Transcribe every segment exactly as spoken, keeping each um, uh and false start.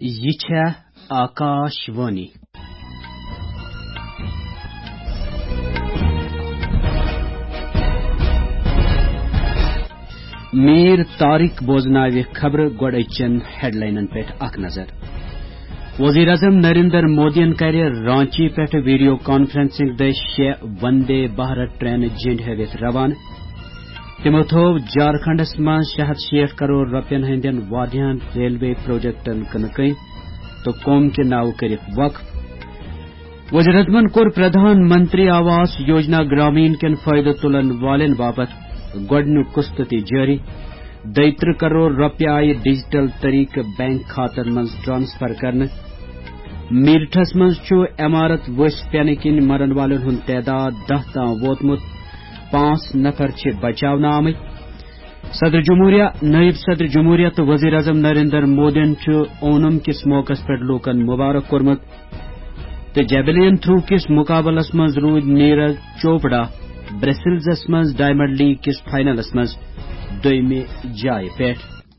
یہ چھے آکاش وانی میر طارق بوزناوِ خبر گوڑ اچن ہیڈ لائنن پہ اخ نظر وزیر اعظم نریندر مودین کر رانچی پہ ویڈیو کانفرنسنگ دے شے وندے بھارت ٹرین جنڈ ہیوت روانہ تمو تھو جھارکھنڈس من شے ہتھ شیٹھ کروڑ روپین ہندین وادیان ریلوے پروجیکٹن کنکین تو قوم کے ناو کرک وقف وزیر اعظمن کور پردھان منتری آواس یوجنا گرامین کن فائدہ تلن والن باپت گوڈنیک قسط تہ جاری دیتر کروڑ روپیہ آئی ڈیجیٹل طریقہ بینک کھاتن من ٹرانسفر کرنے میرٹھس من عمارت وس پینہ کن مرن والن ہند تعداد دہ تام ووتمت پانچ نفر بچاؤن آمت صدر جمہوریہ نائب صدر جمہوریہ تو وزیر اعظم نریندر مودین اونم کس موقع پہ لوکن مبارک کورمت تو جیبلین تھرو کس مقابلس من رود نیرج چوپڑا برسلزس من ڈائمنڈ لیگ کس فائنلس من دویمہ جائے پہ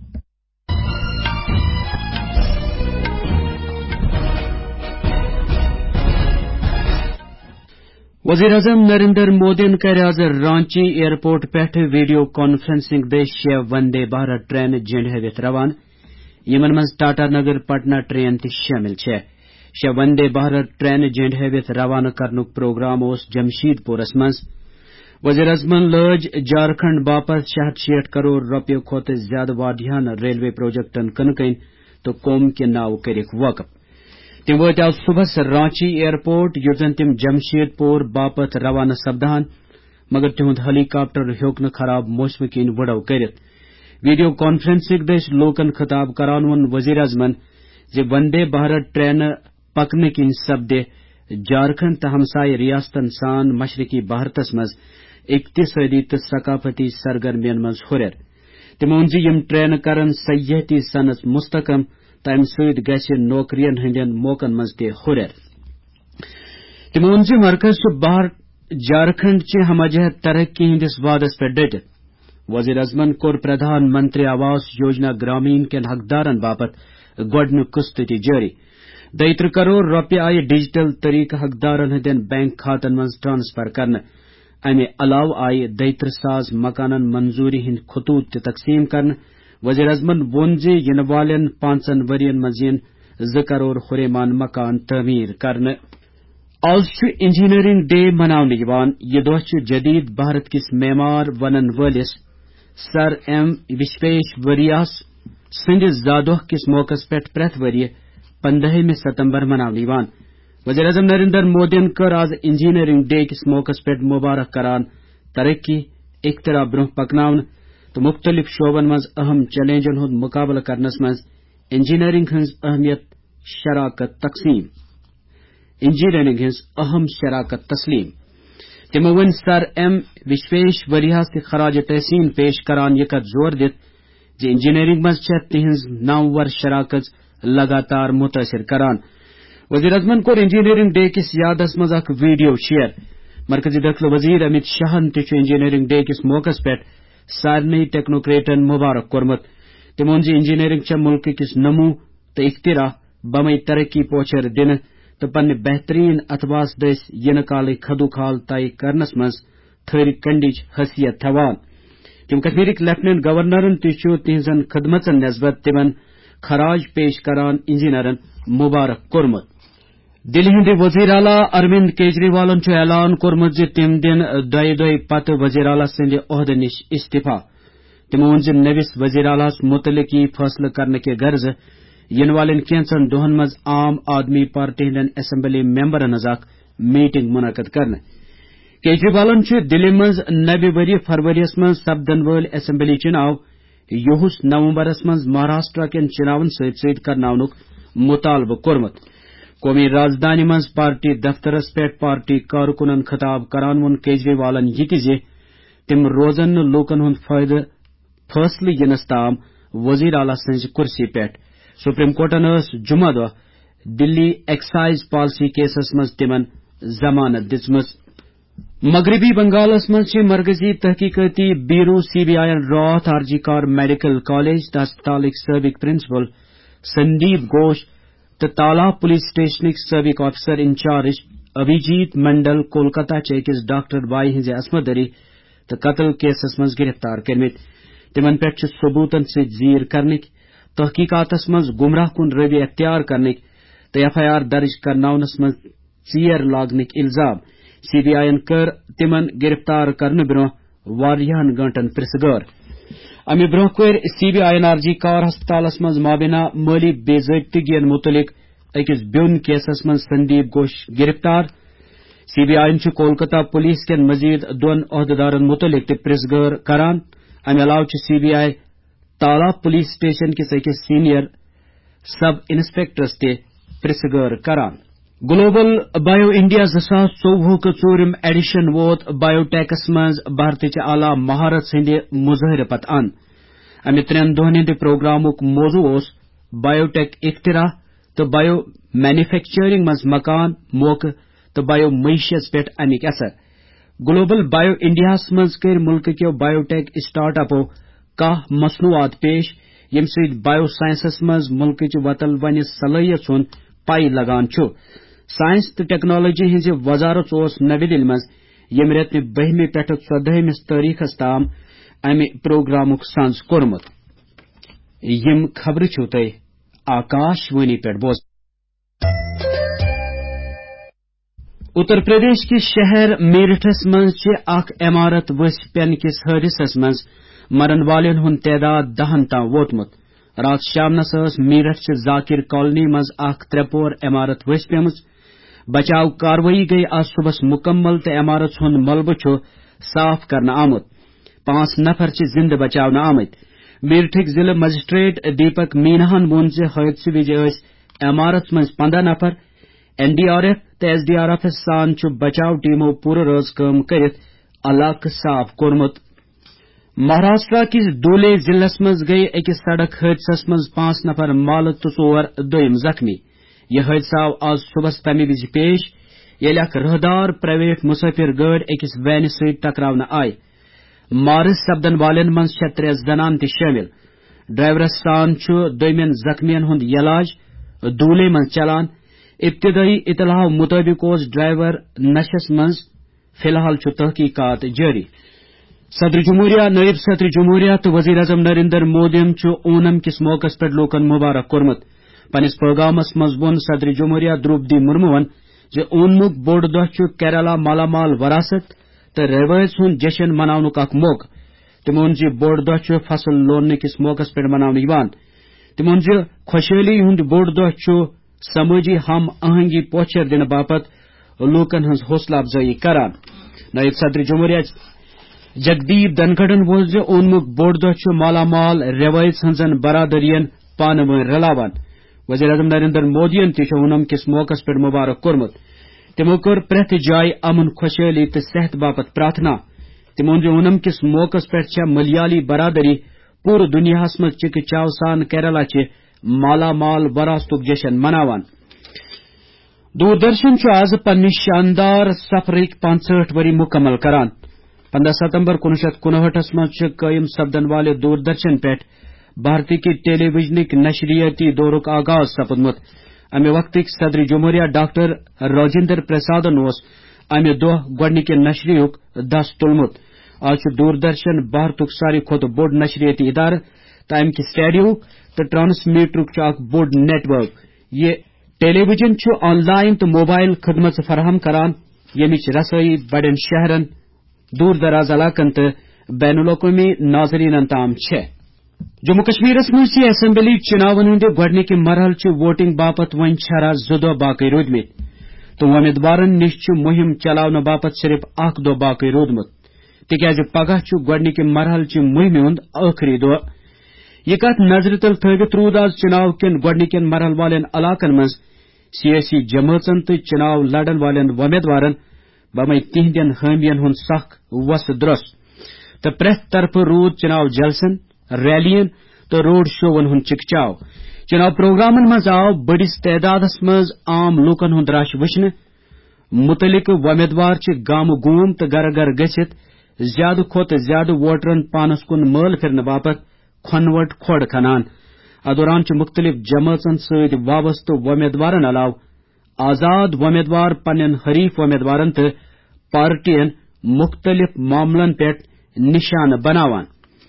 وزیر اعظم نریندر مودین کر آز رانچی ایئرپورٹ پہ ویڈیو کانفرنسنگ دے شے وندے بھارت ٹرین جنڈ ہیوت روان یمن من ٹاٹا نگر پٹنہ ٹرین تہ شامل چھ شے وندے بھارت ٹرین جنڈ ہیوت روانہ کرنک پروگرام اس جمشید پورس مز وزیر اعظمن لج جھارکھنڈ باپت شے ہتھ شیٹھ کروڑ روپیہ کھت زیادہ وادیان ریلوے پروجیکٹن کنکین تو قوم کے ناو کرک وقف تم وت آز صبح رانچی ایئرپورٹ یت زن تم جمشید پور باپت روانہ سپدان مگر تہد ہیلی کاپٹر ہیوک نہ خراب موسم کن وڈو کرت ویڈیو کانفرنسنگ دس لوکن خطاب کران ون وزیر اعظمن زِ وندے بھارت ٹرین پکنہ کن سپدے جھارکھنڈ تو ہمسائے ریاستن سان مشرقی بھارتس مز اقتصادی تو ثقافتی سرگرمین مز ہریر تمو وون زِ یم ٹرین کرن سیاحتی صنعت مستحکم تمہ ست گژھِ نوکرین ہندین موقعن مز تہ ہریر تمو وون زِ مرکز چھ جھارکھنڈ چہ ہمہ جہت ترقی ہندس وعدس پہ ڈٹت وزیر اعظمن کور پردھان منتری آواس یوجنا گرامین کین حقدارن باپت گوڈنیک قسط تہ جاری دیتر کروڑ روپیہ آئی ڈیجیٹل طریقہ حقدارن ہندین بینک کھاتن من ٹرانسفر کرنے امہ علاوہ آئی دیتر ساز مکانن منظوری ہند خطوط تہ تقسیم کرنے وزیر اعظمن وون زِ ین والن پانچن ورین مز ین زٕ کروڑ ہُریمان مکان تعمیر کرنے آز چھ انجینئرنگ ڈے مناونہ یوان یہ دۄہ چھ جدید بھارت کس معمار ونن ولس سر ایم وشویشوریہ سندس زادہ کس موقع پہ پریت وریہ پندہمہ ستمبر مناونہ یوان وزیر اعظم نریندر مودین کر آز انجینئرنگ ڈے کس موقع پہ مبارک کران ترقی اختراع برہ پکناون تو مختلف شعبن مز اہم چیلنجن ہند مقابلہ کرنس مز انجینئرنگ ہز اہمیت شراکت تقسیم انجینئرنگ ہز اہم شراکت تسلیم تمو ون سر ایم وشویشوریہ سے خراج تحسین پیش کران یہ کت زور دت زِ انجینئرنگ مز چھ تہذ نامور شراکت لگاتار متاثر کران وزیر اعظمن کور انجینئرنگ ڈے کس یادس مز اخ ویڈیو شیئر مرکزی داخلہ وزیر امت شاہن تہ انجینئرنگ ڈے کس موقع پہ سارنی ٹیکنوکریٹن مبارک کورمت تمو وون زِ انجینئرنگ چھ ملک کس نمو تو اختراع بمے ترقی پوچھر دن تو پنہ بہترین اتواس دس ین کال کھدو کھال طے کرنس مز تھر کنڈچ حیثیت تھوان جموں کشمیرک لیفٹنٹ گورنرن تہ تہذن خدمتن نسبت تمن خراج پیش کران انجینئرن مبارک کورمت دلہ ہند وزیر اعلی اروند کیجریوالن اعلان کورمت زِ تم دن دۄیہِ دۄہہِ پتہ وزیر اعلی سند عہدہ نش استعفا تمو وون زِ نوِس وزیر اعلی متعلق یہ فیصلہ کرنے کے غرض ین والن کینچن دہن مز عام آدمی پارٹی ہندین اسمبلی ممبرن ہز اخ میٹنگ منعقد کرنے کیجریوالن دلہ مز نوِ وری فروریس مز سپدن ول اسمبلی چناو یہس نومبرس مز مہاراشٹرا کین چناون ست ست کرناونک مطالبہ کورمت قومی رازدانی مز پارٹی دفترس پہ پارٹی کارکنن خطاب کران وون کیجریوالن یہ تہ زِ تم روزن نہ لوکن ہند فائدہ فیصلہ ینس تام وزیر اعلی سنز کرسی پہ سپریم کورٹن اس جمعہ دہ دلی ایکسائز پالیسی کیسس مز تمن ضمانت دژمٕژ مغربی بنگالس مز مرکزی تحقیقاتی بیورو سی بی آئی رات آرجی کار میڈیکل کالج تو ہسپتالک سابق پرنسپل سندیپ گوش تو تالاب پولیس اسٹیشنک سابق آفیسر انچارج ابھیجیت منڈل کولکتہ چہ أکس ڈاکٹر بائی ہز عصمت دری تو قتل کیسس مز گرفتار کرمت تمن پہ ثبوتن ست زیر کرنک تحقیقاتس مز گمراہ کن روی اختیار کرنک تو ایف آئی آر درج کرناونس مز ژیر لاگنک الزام سی بی آئی کر تمن گرفتار کرنے برہ واریہن گھنٹن پرسگار امہ برہ کر سی بی آئی آر جی کار ہسپتالس مز مابینہ مالی بے ضابطگین متعلق أکس بیون کیسس مز سندیپ گوش گرفتار C B I Kolkata police کین مزید دون عہدیدارن متعلق تہ پرسگار کران امہ علاوہ سی بی آئی تالاب پولیس سٹیشن کس أکس سینئر سب انسپیکٹرس تہ پرسگار کران گلوبل بایو انڈیا زساس ژووہ ژورم ایڈیشن ووت بایو ٹیکس مز بھارتچ اعلی مہارت ہند مظاہرہ پتہ ان امہ ترین دہن ہند پروگرامک موضوع اس بایو ٹیک اختراع تو بایو مینوفیکچرنگ مز مکان موقع تو بایو معیشت پہ امیک اثر گلوبل بایو انڈیا مز کر ملک کیو بایو ٹیک اسٹارٹ اپو کاہ مصنوعات پیش یم سید بایو سائنسس مز ملکچ وتل ون صلاحیت ہند پائی لگان چھ سائنس تو ٹیکنالوجی ہز وزارت اس نو دہلی مز یم ریتہ بہمہ پہ ژودہمس تاریخس تام امہ پروگرامک سانز کورمت یم خبر چھو تہ آکاش وانی پہ بوز اتر پردیش کس شہر میرٹھس مز اخ عمارت وس پین کس حادثس مز مرن والن ہند تعداد دہن تام ووتمت رات شامنس میرٹھ ذاکر کالونی مز اخ ترپور عمارت وس پیمز بچاؤ کاروٲیی گئی آج صبح مکمل تو عمارت ہند ملبہ چھ صاف کرنا آمت پانچ نفر زندہ بچاؤ آمت میرٹھک ضلع مجسٹریٹ دیپک میناہن وون حادثہ وز عمارت مز پندہ نفر این ڈی آر ایف تو ایس ڈی آر ایف سان بچاؤ ٹیمو پور رز کم کرت علاقہ صاف کورمت مہاراشٹرا کس دھولے ضلع مز گئی اکس سڑک حادثس مز پانچ نفر مالت تو ژور دویم زخمی یہ حادثہ آو آج صبح تمہ وز پیش یل اخ راہدار پرائیویٹ مسافر گاڑی اکس وینہ ست ٹکراونہ آئی مارس سپدن والن مز ترے زنان تہ شامل ڈرائیورس سان دویمین زخمین ہند علاج دھولے مز چلان ابتدائی اطلاع مطابق اس ڈرائیور نشس مز فی الحال تحقیقات جاری صدر جمہوریہ نائب صدر جمہوریہ تو وزیر اعظم نریندر مودی اونم کس موقع پہ لوکن مبارک کورمت پنس پیغامس مز وون صدر جمہوریہ دروپدی مرمون اونمک بوڑ دہ کیرالہ مالا مال وراثت تو روایت ہند جشن مناونک اخ موقع تمو وون بوڑ دہ فصل لوننے کس موقع پہ مناونہ تمو وون خوشحالی ہند بوڑ دہ سماجی ہم آہنگی پوچھر دن باپت لوکن ہز حوصلہ افزائی کران نائب صدر جمہوریہ جگدیپ دھنکھڑن ووٚن زِ اونمُک بوٚڑ دۄہ چھُ مالا مال روایت ہٕنٛزن برادرین پانہٕ ؤنۍ رلاوان وزیر اعظم نریندر مودیَن تہِ چھُ اونم کِس موقعس پٮ۪ٹھ مبارک کوٚرمُت تِمو کٔر پرٛٮ۪تھ جایہِ امن خۄشحٲلی تہٕ صحت باپتھ پرٛارتھنا تِمو ووٚن زِ اونم کِس موقعس پٮ۪ٹھ چھےٚ ملیالی برادری پوٗرٕ دُنیاہس منٛز چِکہٕ چاو سان کیرالہ چہِ مالا مال وراثتُک جشن مناوان دوردرشن چھُ آز پننہِ شاندار سفرٕکۍ پانژہٲٹھ ؤری مُکمل کران پندہ ستمبر کنوہ شیتھ کنہٲٹھس مز قائم سپدن والے دوردرشن پہ بھارتی کی ٹیلی ویژنک نشریاتی دورک آغاز سپدمت امہ وقت صدر جمہوریہ ڈاکٹر راجندر پرسادن اس امہ دہ گۄڈنِکہِ نشریک دس تلمت آج دوردرشن بھارتک ساروی کھوت بوڑ نشریاتی ادارہ تو امہ کہ سٹیڈیو تو ٹرانسمیٹرک اخ بوڑ نیٹ ورک یہ ٹیلی ویژن آن لائن تو موبائل خدمت فراہم کران یمچ رسائی بڑین شہرن دور دراز علاقن تو بین الاقوامی ناظرین تام جموں کشمیر مز اسمبلی چناون ہند گۄڈنِکہِ مرحلہ ووٹنگ باپت ون چھرا زٕ دۄہ باقی روٗدمٕتۍ تہٕ وۄمیدوارن نش مہم چلاونہٕ باپت صرف اکھ دۄہ باقی روٗدمُت تکیازِ پگہہ گۄڈنِکہِ مرحلہ مہمہِ ہُند ٲخری دۄہ یہ کتھ نظر تل تھٲوِتھ روٗد آز چناو کٮ۪ن گۄڈنِکٮ۪ن مرحل والٮ۪ن علاقن منٛز سیٲسی جمٲژن تہٕ چناو لڑن والٮ۪ن وۄمیدوارن بمے تہندین حامین ہند سخ وس درس تو پرٛٮ۪تھ طرفہٕ روٗد چناو جلسن ریلین تو روڈ شوون ہند چکچاو چناو پروگرامن مز آو بڑس تعدادس مز عام لوکن ہند رش وچھنہٕ متعلقہ وۄمیدوار چھ گامہٕ گوم تو گھر گھر گژھِتھ زیادٕ کھۄتہٕ زیادٕ ووٹرن پانس کُن مٲل پھرنہٕ باپت کھۄنہٕ وٹ کھۄڑ کھنان ادوران مختلف جماعتن ست وابستہ ومیدوارن علاوہ آزاد ومیدوار پنن حریف ومیدوارن تو پارٹین مختلف معاملن پہ نشانہ بناوان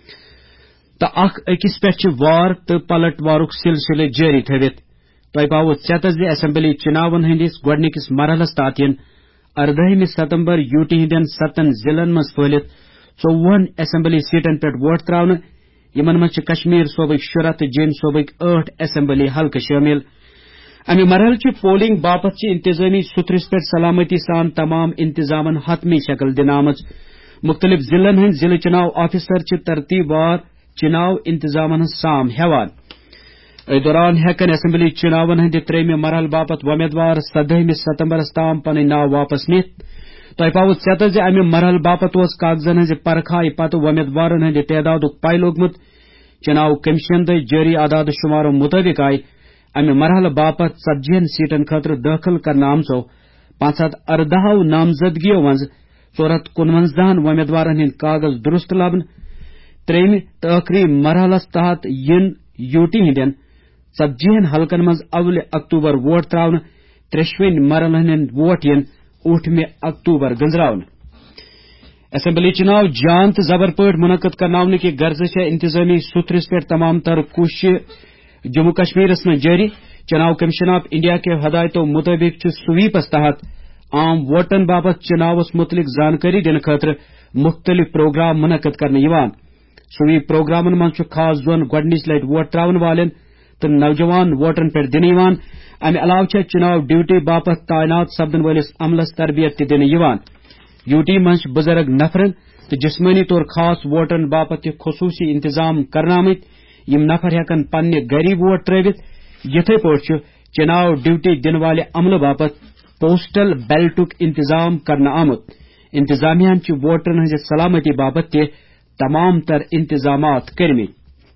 تو اخ اکس پہ وار تو پلٹ وارک سلسلہ جاری تھوت تہ پاو ژےٚ زِ اسمبلی چناون ہندس گۄڈنِکس مرحلس تحت ین اردہم ستمبر یو ٹی ہندین ستن ضلعن مز پھہلت ژوہن اسمبلی سیٹن پہ ووٹ تراؤن یمن مز کشمیر صوبک شرح تو جین صوبک ٲٹھ اسمبلی حلقہ شامل امہ مرحل چہ پولنگ باپت انتظامی سترس پہ سلامتی سان تمام انتظامن حتمی شکل دن آمت مختلف ضلعن ہند ضلع چناو آفیسر چہ ترتیب وار چناو انتظامن سام ہیوان ا دوران ہیکن اسمبلی چناون ہند تریم مرحل باپت ومیدوار سدہم ستمبرس تام پن ناو واپس نت تہ پاو ژےٚ زِ امہ مرحل باپت اس کاغذن ہز پرکھائے پتہ ومیدوارن ہند تعداد پائی لوگمت چناو کمیشن دہ جاری اعداد شمارو مطابق آئی امہ مرحلہ باپت ژتجی سیٹن خاطر داخل کرنے آمژو پانژ ہتھ اردہ نامزدگیوں مز ژور ہتھ کنونزہ ومیدوارن ہند کاغذ درست لبن تریم تو ٲخری مرحلس تحت ین یو ٹی ہندین ژتجی حلقن مز اول اکتوبر ووٹ تراؤن ترشوین مرحلن ہند ووٹ ین ٲٹھمہ اکتوبر گنزراؤن اسمبلی چناو جان تو زبر پٲٹھۍ منعقد کرناؤنہ کی غرض انتظامی سترس پہ تمام تر کوشش جموں کشمیرس میں جاری چناو کمیشن آف انڈیا کے ہدایتوں مطابق سویپس تحت عام ووٹن باپت چناوس متعلق زانکاری دن خاطر مختلف پروگرام منعقد کرنے یوان سویپ پروگرامن من خاص زون گۄڈنِچ لٹہِ ووٹ تراون والن تو نوجوان ووٹرن پہ دن یوان امہ علاوہ چناو ڈیوٹی باپت تعینات سپدن ولس عملس تربیت تہ دن یوان یو ٹی من بزرگ نفرن تو جسمانی طور خاص ووٹرن باپت خصوصی انتظام کرنا آمت یم نفر ہیکن پنہ گری ووٹ ترٲوِتھ یتھے پٲٹھۍ چناو ڈیوٹی دن والے عملہ باپت پوسٹل بیلٹک انتظام کرنا آمت انتظامیہ چھ ووٹرن ہز سلامتی باپت تہ تمام تر انتظامات کرمت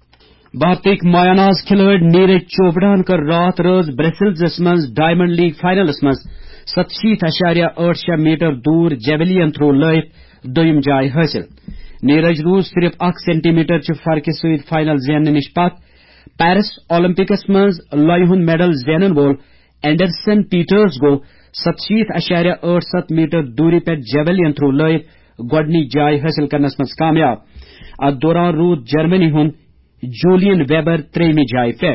بھارتک مایہ ناز کھلاڑی نیرج چوپڑاہن کر رات رٲژ برسلزس مز ڈائمنڈ لیگ فائنلس مز ستشیت اشاریہ ٲٹھ شیٚے میٹر دور جیویلین تھرو لٲیِتھ دویم جائے حاصل نیرج روز صرف اکھ سینٹی میٹر چہ فرقہ ست فائنل زیننے نش پت پیرس اولمپکس مز لویہ ہند میڈل زینن وول اینڈرسن پیٹرز گو ستشیت اشاریہ ٲٹھ ست میٹر دوری پہ جیویلین تھرو لٲیِتھ گۄڈنِچ جائے حاصل کرنس مز کامیاب ات دوران روٗد جرمنی ہند جولین ویبر تریمہ جائے پہ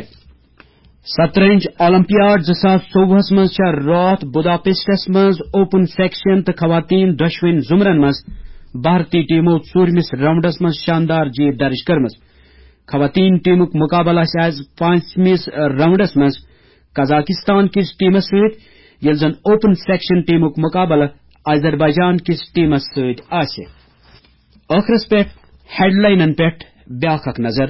شطرنج اولمپیاڈ زاس ژووہس مز رات بداپسٹس مز اوپن سیکشن تو خواتین دشوین زمرن مز بھارتی ٹیمو ژوٗرمس راؤنڈس مز شاندار جیت درج کرمز خواتین ٹیمک مقابلہ آز پانچمس راؤنڈس مز قزاقستان کس ٹیمس ست یل زن اوپن سیکشن ٹیمک مقابلہ آذربائیجان کس ٹیمس ست آسہ ٲخرس پہ ہیڈ لائنن پہ بیاکھ اکھ نظر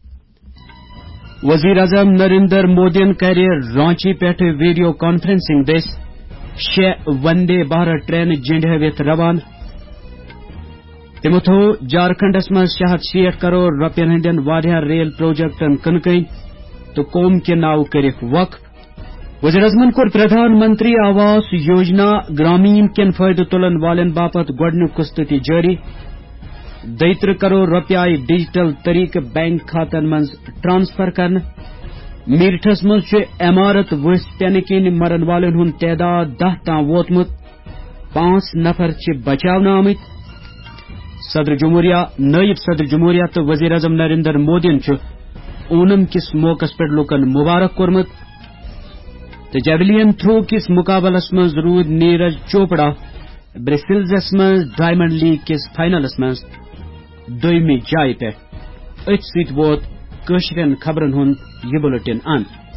وزیر اعظم نریندر مودین کر رانچی پہ ویڈیو کانفرنسنگ دس شے وندے بھارت ٹرین جنڈ روان تمو تھو جھارکھنڈس مز شے ہتھ شیٹھ کروڑ روپین ہندین واریاہ ریل پروجیکٹن کنکن تو قوم کے ناو کرکھ وقف وزیر اعظمن کور پردھان منتری آواس یوجنا گرامین کین فائدہ تلن والن باپت گۄڈنیُک قسط تہ جاری دیتر کروڑ روپیہ ڈیجیٹل طریقہ بینک کھاتن مز ٹرانسفر کرنے میرٹھس مز عمارت وس پینہ کن مرن والن ہند تعداد دہ تام ووتمت پانچ نفر بچاونہ آمت صدر جمہوریہ نائب صدر جمہوریہ تو وزیر اعظم نریندر مودین اونم کس موقع پہ لکن مبارک کورمت تو جیویلین تھرو کس مقابلس مز رود نیرج چوپڑا برسلزس مز ڈائمنڈ لیگ کس فائنلس مز دویمہ جائے پہ ات ست ووت کشرین خبرن ہند یہ بلٹن ان